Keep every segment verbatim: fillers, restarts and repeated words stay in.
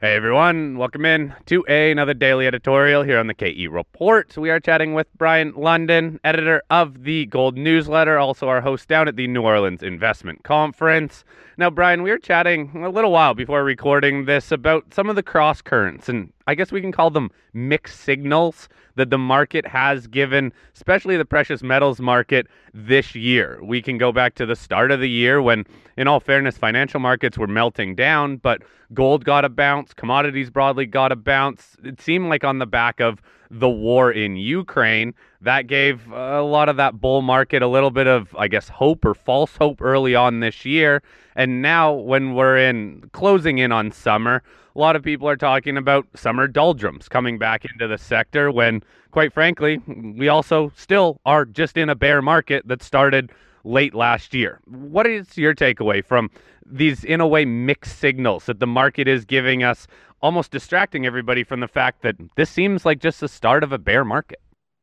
Hey everyone, welcome in to another daily editorial here on the K E Report. We are chatting with Brian London, editor of the Gold Newsletter, also our host down at the New Orleans Investment Conference. Now, Brian, we were chatting a little while before recording this about some of the cross currents, and I guess we can call them mixed signals that the market has given, especially the precious metals market this year. We can go back to the start of the year when, in all fairness, financial markets were melting down, but gold got a bounce, commodities broadly got a bounce. It seemed like on the back of the war in Ukraine, that gave a lot of that bull market a little bit of, I guess, hope or false hope early on this year. And now when we're in closing in on summer, a lot of people are talking about summer doldrums coming back into the sector when, quite frankly, we also still are just in a bear market that started late last year. What is your takeaway from these, in a way, mixed signals that the market is giving us, almost distracting everybody from the fact that this seems like just the start of a bear market?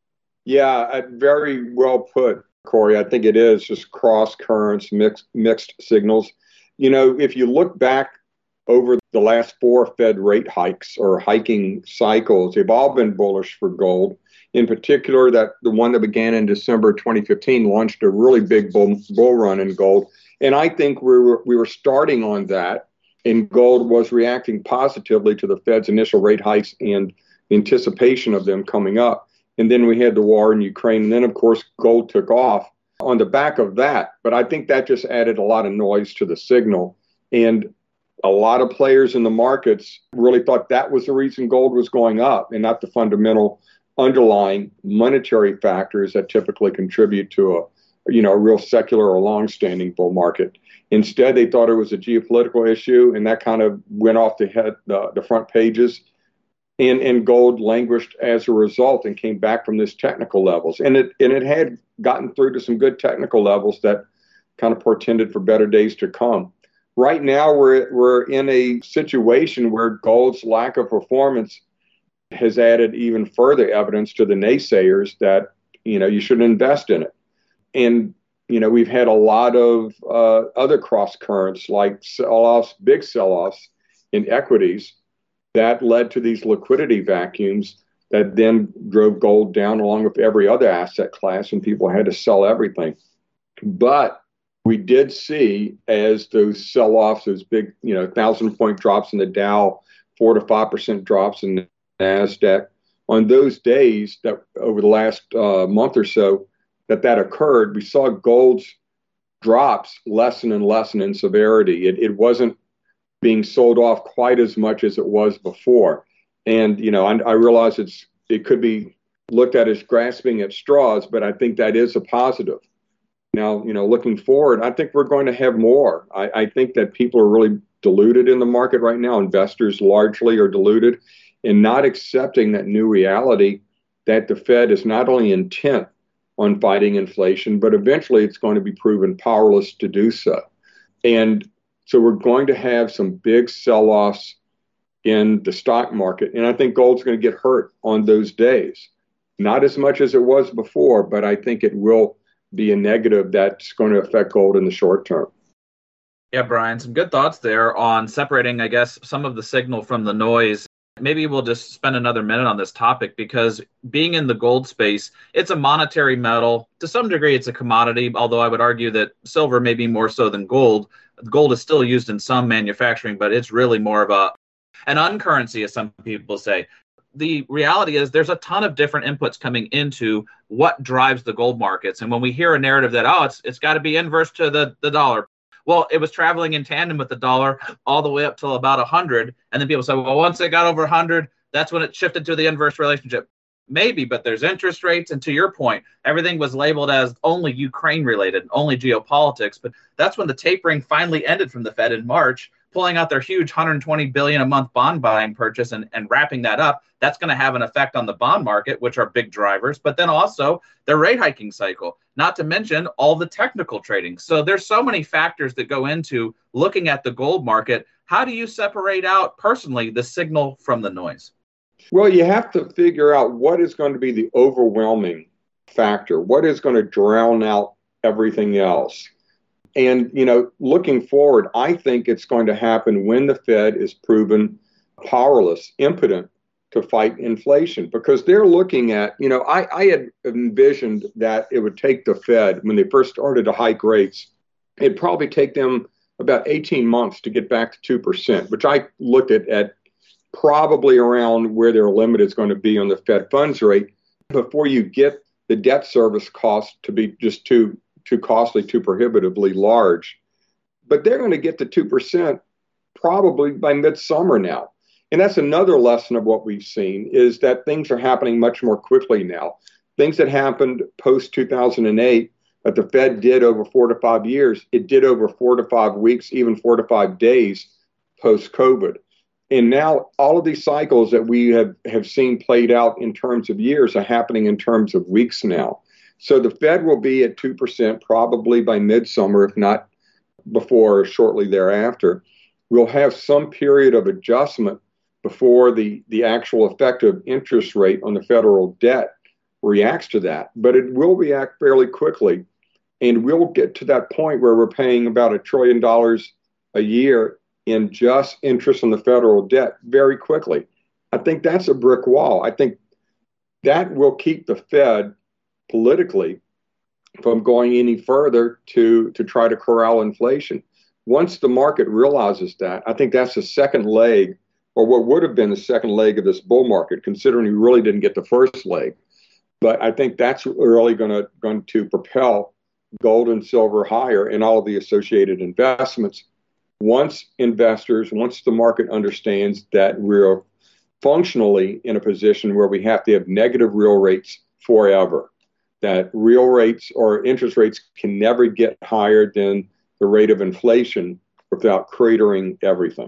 Yeah, very well put, Corey. I think it is just cross currents, mixed mixed signals. You know, if you look back over the last four Fed rate hikes or hiking cycles, they've all been bullish for gold. In particular, that the one that began in December twenty fifteen launched a really big bull, bull run in gold. And I think we were we were starting on that, and gold was reacting positively to the Fed's initial rate hikes and anticipation of them coming up. And then we had the war in Ukraine, and then, of course, gold took off on the back of that. But I think that just added a lot of noise to the signal. And a lot of players in the markets really thought that was the reason gold was going up and not the fundamental underlying monetary factors that typically contribute to a, you know, a real secular or long-standing bull market. Instead, they thought it was a geopolitical issue, and that kind of went off the head, the, the front pages. And, and gold languished as a result and came back from this technical levels. And it and it had gotten through to some good technical levels that kind of portended for better days to come. Right now, we're we're in a situation where gold's lack of performance has added even further evidence to the naysayers that, you know, you shouldn't invest in it. And, you know, we've had a lot of uh, other cross currents like sell-offs, big sell-offs in equities that led to these liquidity vacuums that then drove gold down along with every other asset class, and people had to sell everything. But we did see, as those sell-offs, those big, you know, thousand point drops in the Dow, four to five percent drops in the NASDAQ, on those days that over the last uh, month or so that that occurred, we saw gold's drops lessen and lessen in severity. It, it wasn't being sold off quite as much as it was before. And, you know, I, I realize it's it could be looked at as grasping at straws, but I think that is a positive. Now, you know, looking forward, I think we're going to have more. I, I think that people are really deluded in the market right now. Investors largely are deluded in not accepting that new reality that the Fed is not only intent on fighting inflation, but eventually it's going to be proven powerless to do so. And so we're going to have some big sell-offs in the stock market. And I think gold's going to get hurt on those days. Not as much as it was before, but I think it will be a negative that's going to affect gold in the short term. Yeah, Brian, some good thoughts there on separating, I guess, some of the signal from the noise. Maybe we'll just spend another minute on this topic because being in the gold space, it's a monetary metal. To some degree, it's a commodity, although I would argue that silver may be more so than gold. Gold is still used in some manufacturing, but it's really more of a an uncurrency, as some people say. The reality is there's a ton of different inputs coming into what drives the gold markets. And when we hear a narrative that, oh, it's it's got to be inverse to the, the dollar. Well, it was traveling in tandem with the dollar all the way up till about one hundred. And then people say, well, once it got over one hundred, that's when it shifted to the inverse relationship. Maybe, but there's interest rates. And to your point, everything was labeled as only Ukraine related, only geopolitics. But that's when the tapering finally ended from the Fed in March, pulling out their huge one hundred twenty billion dollars a month bond buying purchase and, and wrapping that up. That's going to have an effect on the bond market, which are big drivers, but then also the rate hiking cycle, not to mention all the technical trading. So there's so many factors that go into looking at the gold market. How do you separate out personally the signal from the noise? Well, you have to figure out what is going to be the overwhelming factor, what is going to drown out everything else. And, you know, looking forward, I think it's going to happen when the Fed is proven powerless, impotent to fight inflation because they're looking at, you know, I, I had envisioned that it would take the Fed when they first started to hike rates, it'd probably take them about eighteen months to get back to two percent, which I looked at at probably around where their limit is going to be on the Fed funds rate before you get the debt service cost to be just too too costly, too prohibitively large. But they're going to get to two percent probably by midsummer now. And that's another lesson of what we've seen is that things are happening much more quickly now. Things that happened post two thousand eight that the Fed did over four to five years, it did over four to five weeks, even four to five days post-COVID. And now all of these cycles that we have, have seen played out in terms of years are happening in terms of weeks now. So the Fed will be at two percent probably by midsummer, if not before or shortly thereafter. We'll have some period of adjustment before the, the actual effective interest rate on the federal debt reacts to that. But it will react fairly quickly. And we'll get to that point where we're paying about a trillion dollars a year in just interest on the federal debt very quickly. I think that's a brick wall. I think that will keep the Fed politically from going any further to, to try to corral inflation. Once the market realizes that, I think that's the second leg, or what would have been the second leg of this bull market, considering we really didn't get the first leg. But I think that's really going to going to propel gold and silver higher and all of the associated investments. Once investors, once the market understands that we're functionally in a position where we have to have negative real rates forever, that real rates or interest rates can never get higher than the rate of inflation without cratering everything.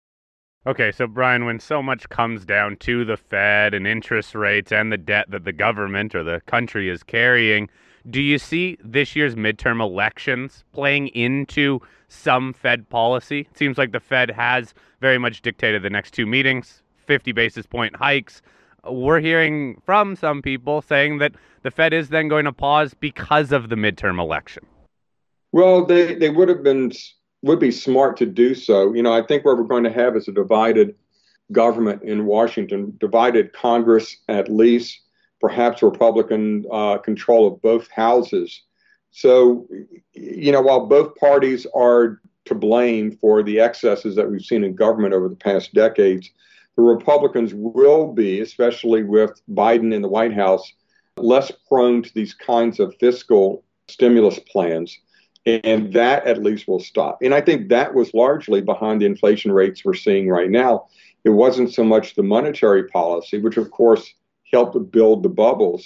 Okay, so Brian, when so much comes down to the Fed and interest rates and the debt that the government or the country is carrying, do you see this year's midterm elections playing into some Fed policy? It seems like the Fed has very much dictated the next two meetings, fifty basis point hikes. We're hearing from some people saying that the Fed is then going to pause because of the midterm election. Well, they, they would have been would be smart to do so. You know, I think what we're going to have is a divided government in Washington, divided Congress at least, perhaps Republican uh, control of both houses. So, you know, while both parties are to blame for the excesses that we've seen in government over the past decades, the Republicans will be, especially with Biden in the White House, less prone to these kinds of fiscal stimulus plans. And that at least will stop. And I think that was largely behind the inflation rates we're seeing right now. It wasn't so much the monetary policy, which of course helped build the bubbles,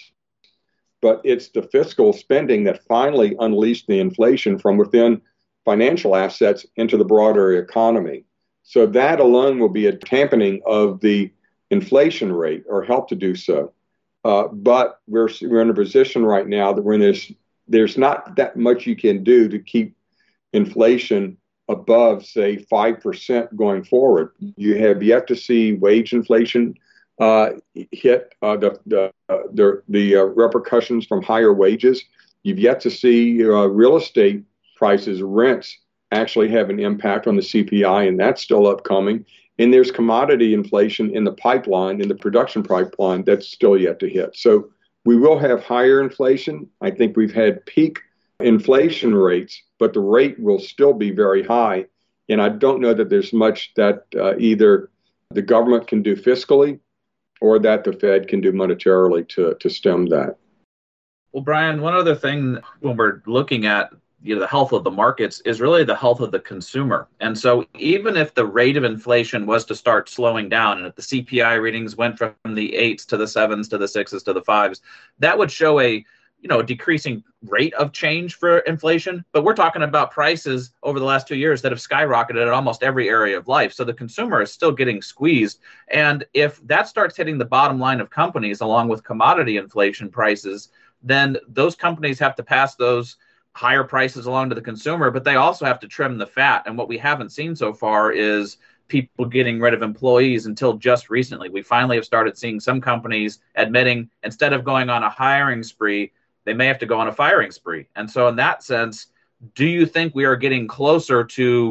but it's the fiscal spending that finally unleashed the inflation from within financial assets into the broader economy. So that alone will be a dampening of the inflation rate or help to do so. Uh, but we're, we're in a position right now that when there's There's not that much you can do to keep inflation above, say, five percent going forward. You have yet to see wage inflation uh, hit uh, the, the, uh, the, the uh, repercussions from higher wages. You've yet to see uh, real estate prices, rents, actually have an impact on the C P I, and that's still upcoming. And there's commodity inflation in the pipeline, in the production pipeline, that's still yet to hit. So we will have higher inflation. I think we've had peak inflation rates, but the rate will still be very high. And I don't know that there's much that uh, either the government can do fiscally or that the Fed can do monetarily to, to stem that. Well, Brian, one other thing when we're looking at you know the health of the markets is really the health of the consumer. And so even if the rate of inflation was to start slowing down and if the C P I readings went from the eights to the sevens to the sixes to the fives, that would show a you know decreasing rate of change for inflation. But we're talking about prices over the last two years that have skyrocketed at almost every area of life. So the consumer is still getting squeezed. And if that starts hitting the bottom line of companies along with commodity inflation prices, then those companies have to pass those higher prices along to the consumer, but they also have to trim the fat. And what we haven't seen so far is people getting rid of employees until just recently. We finally have started seeing some companies admitting instead of going on a hiring spree, they may have to go on a firing spree. And so in that sense, do you think we are getting closer to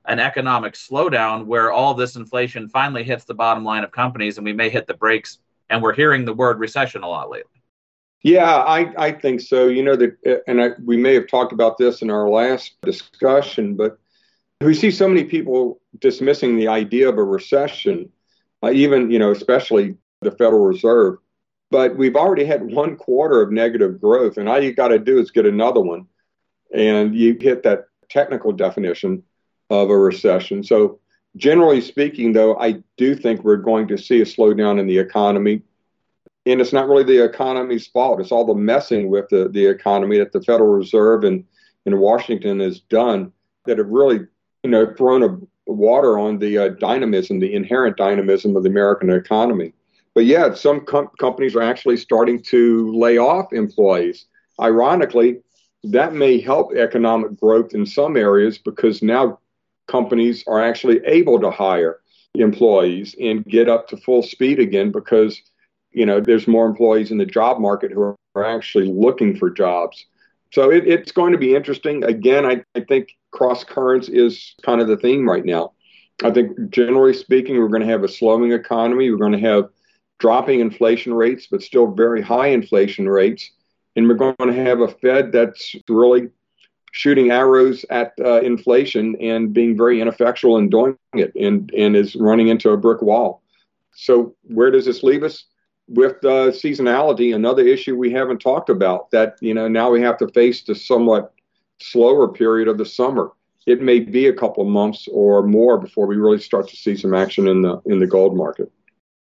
an economic slowdown where all this inflation finally hits the bottom line of companies and we may hit the brakes. And we're hearing the word recession a lot lately. Yeah, I, I think so. You know, that, and I, we may have talked about this in our last discussion, but we see so many people dismissing the idea of a recession, uh, even, you know, especially the Federal Reserve. But we've already had one quarter of negative growth, and all you got to do is get another one, and you hit that technical definition of a recession. So generally speaking, though, I do think we're going to see a slowdown in the economy. And it's not really the economy's fault. It's all the messing with the, the economy that the Federal Reserve and in Washington has done that have really, you know, thrown a water on the uh, dynamism, the inherent dynamism of the American economy. But yeah, some com- companies are actually starting to lay off employees. Ironically, that may help economic growth in some areas because now companies are actually able to hire employees and get up to full speed again because you know, there's more employees in the job market who are actually looking for jobs. So it, it's going to be interesting. Again, I, I think cross currents is kind of the theme right now. I think generally speaking, we're going to have a slowing economy. We're going to have dropping inflation rates, but still very high inflation rates. And we're going to have a Fed that's really shooting arrows at uh, inflation and being very ineffectual in doing it and, and is running into a brick wall. So where does this leave us? With uh, seasonality, another issue we haven't talked about that, you know, now we have to face the somewhat slower period of the summer. It may be a couple of months or more before we really start to see some action in the in the gold market.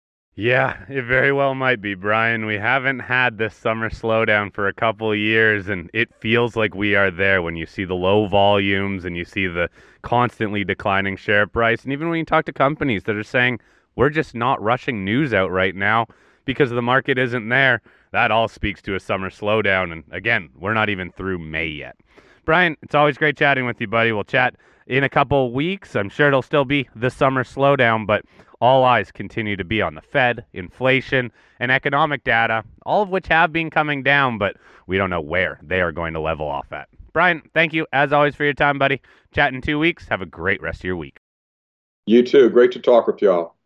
Yeah, it very well might be, Brian. We haven't had this summer slowdown for a couple of years, and it feels like we are there when you see the low volumes and you see the constantly declining share price. And even when you talk to companies that are saying, we're just not rushing news out right now because the market isn't there, that all speaks to a summer slowdown. And again, we're not even through May yet. Brian, it's always great chatting with you, buddy. We'll chat in a couple of weeks. I'm sure it'll still be the summer slowdown, but all eyes continue to be on the Fed, inflation, and economic data, all of which have been coming down, but we don't know where they are going to level off at. Brian, thank you as always for your time, buddy. Chat in two weeks. Have a great rest of your week. You too. Great to talk with y'all.